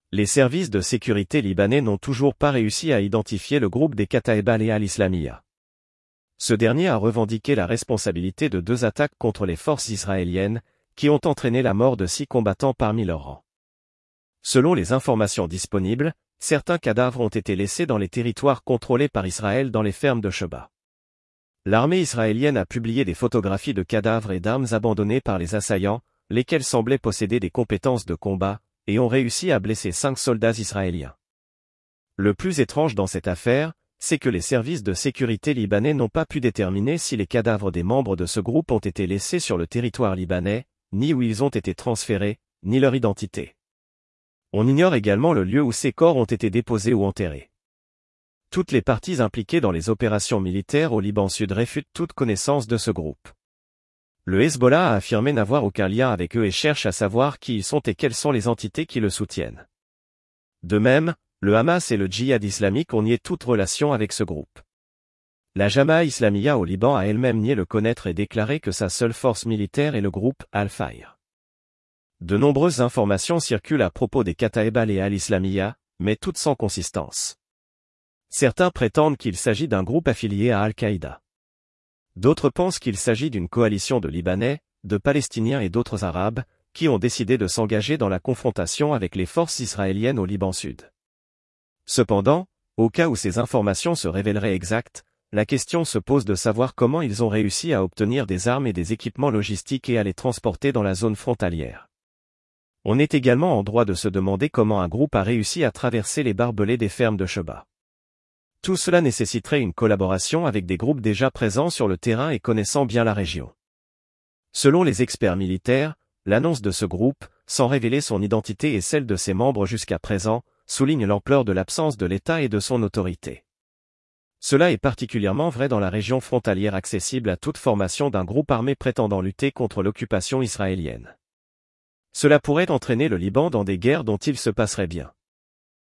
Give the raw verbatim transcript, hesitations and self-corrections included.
Les services de sécurité libanais n'ont toujours pas réussi à identifier le groupe des Kataeb al-Islamiyya. Ce dernier a revendiqué la responsabilité de deux attaques contre les forces israéliennes, qui ont entraîné la mort de six combattants parmi leurs rangs. Selon les informations disponibles, certains cadavres ont été laissés dans les territoires contrôlés par Israël dans les fermes de Sheba. L'armée israélienne a publié des photographies de cadavres et d'armes abandonnées par les assaillants, lesquels semblaient posséder des compétences de combat, et ont réussi à blesser cinq soldats israéliens. Le plus étrange dans cette affaire, c'est que les services de sécurité libanais n'ont pas pu déterminer si les cadavres des membres de ce groupe ont été laissés sur le territoire libanais, ni où ils ont été transférés, ni leur identité. On ignore également le lieu où ces corps ont été déposés ou enterrés. Toutes les parties impliquées dans les opérations militaires au Liban Sud réfutent toute connaissance de ce groupe. Le Hezbollah a affirmé n'avoir aucun lien avec eux et cherche à savoir qui ils sont et quelles sont les entités qui le soutiennent. De même, le Hamas et le Djihad islamique ont nié toute relation avec ce groupe. La Jama'a Islamiyya au Liban a elle-même nié le connaître et déclaré que sa seule force militaire est le groupe Al-Fayr. De nombreuses informations circulent à propos des Kataeb al-Islamiyya, mais toutes sans consistance. Certains prétendent qu'il s'agit d'un groupe affilié à Al-Qaïda. D'autres pensent qu'il s'agit d'une coalition de Libanais, de Palestiniens et d'autres Arabes, qui ont décidé de s'engager dans la confrontation avec les forces israéliennes au Liban Sud. Cependant, au cas où ces informations se révéleraient exactes, la question se pose de savoir comment ils ont réussi à obtenir des armes et des équipements logistiques et à les transporter dans la zone frontalière. On est également en droit de se demander comment un groupe a réussi à traverser les barbelés des fermes de Sheba. Tout cela nécessiterait une collaboration avec des groupes déjà présents sur le terrain et connaissant bien la région. Selon les experts militaires, l'annonce de ce groupe, sans révéler son identité et celle de ses membres jusqu'à présent, souligne l'ampleur de l'absence de l'État et de son autorité. Cela est particulièrement vrai dans la région frontalière accessible à toute formation d'un groupe armé prétendant lutter contre l'occupation israélienne. Cela pourrait entraîner le Liban dans des guerres dont il se passerait bien.